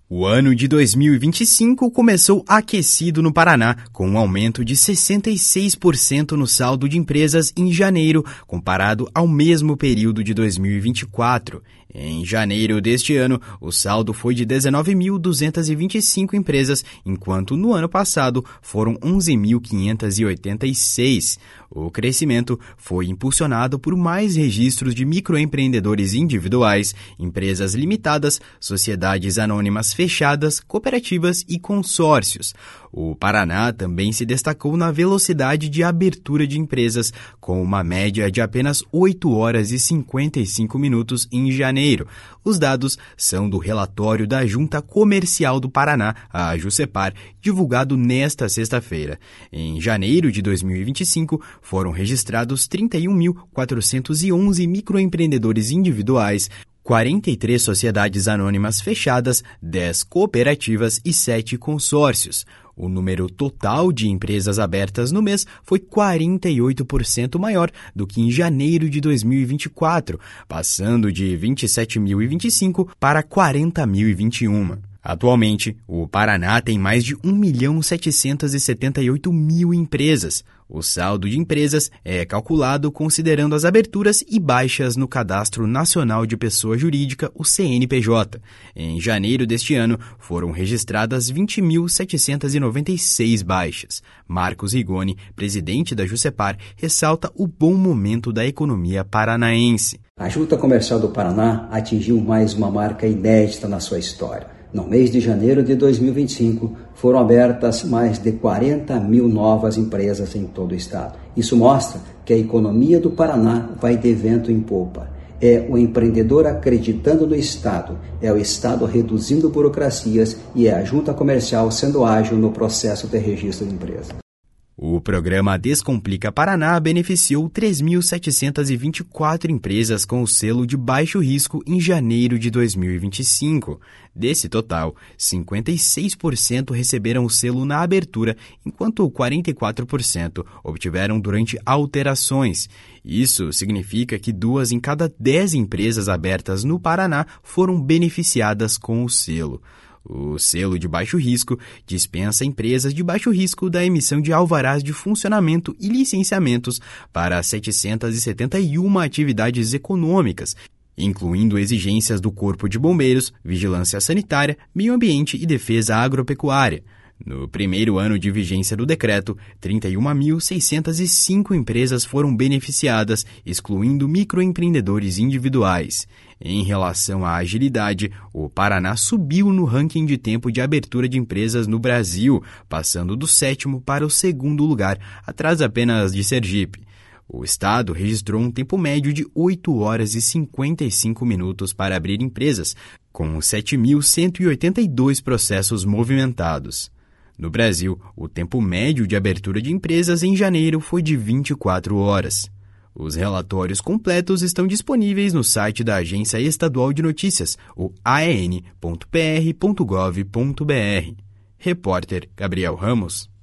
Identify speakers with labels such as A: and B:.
A: O ano de 2025 começou aquecido no Paraná, com um aumento de 66% no saldo de empresas em janeiro, comparado ao mesmo período de 2024. Em janeiro deste ano, o saldo foi de 19.225 empresas, enquanto no ano passado foram 11.586. O crescimento foi impulsionado por mais registros de microempreendedores individuais, empresas limitadas, sociedades anônimas fechadas, cooperativas e consórcios. O Paraná também se destacou na velocidade de abertura de empresas, com uma média de apenas 8 horas e 55 minutos em janeiro. Os dados são do relatório da Junta Comercial do Paraná, a JUSEPAR, divulgado nesta sexta-feira. Em janeiro de 2025, foram registrados 31.411 microempreendedores individuais, 43 sociedades anônimas fechadas, 10 cooperativas e 7 consórcios. O número total de empresas abertas no mês foi 48% maior do que em janeiro de 2024, passando de 27.025 para 40.021. Atualmente, o Paraná tem mais de 1.778.000 empresas. O saldo de empresas é calculado considerando as aberturas e baixas no Cadastro Nacional de Pessoa Jurídica, o CNPJ. Em janeiro deste ano, foram registradas 20.796 baixas. Marcos Rigoni, presidente da JUSEPAR, ressalta o bom momento da economia paranaense.
B: A Junta Comercial do Paraná atingiu mais uma marca inédita na sua história. No mês de janeiro de 2025, foram abertas mais de 40.000 novas empresas em todo o estado. Isso mostra que a economia do Paraná vai de vento em popa. É o empreendedor acreditando no Estado, é o Estado reduzindo burocracias e é a Junta Comercial sendo ágil no processo de registro de empresa.
A: O programa Descomplica Paraná beneficiou 3.724 empresas com o selo de baixo risco em janeiro de 2025. Desse total, 56% receberam o selo na abertura, enquanto 44% obtiveram durante alterações. Isso significa que 2 em cada 10 empresas abertas no Paraná foram beneficiadas com o selo. O selo de baixo risco dispensa empresas de baixo risco da emissão de alvarás de funcionamento e licenciamentos para 771 atividades econômicas, incluindo exigências do Corpo de Bombeiros, Vigilância Sanitária, Meio Ambiente e Defesa Agropecuária. No primeiro ano de vigência do decreto, 31.605 empresas foram beneficiadas, excluindo microempreendedores individuais. Em relação à agilidade, o Paraná subiu no ranking de tempo de abertura de empresas no Brasil, passando do 7º para o 2º lugar, atrás apenas de Sergipe. O estado registrou um tempo médio de 8 horas e 55 minutos para abrir empresas, com 7.182 processos movimentados. No Brasil, o tempo médio de abertura de empresas em janeiro foi de 24 horas. Os relatórios completos estão disponíveis no site da Agência Estadual de Notícias, o aen.pr.gov.br. Repórter Gabriel Ramos.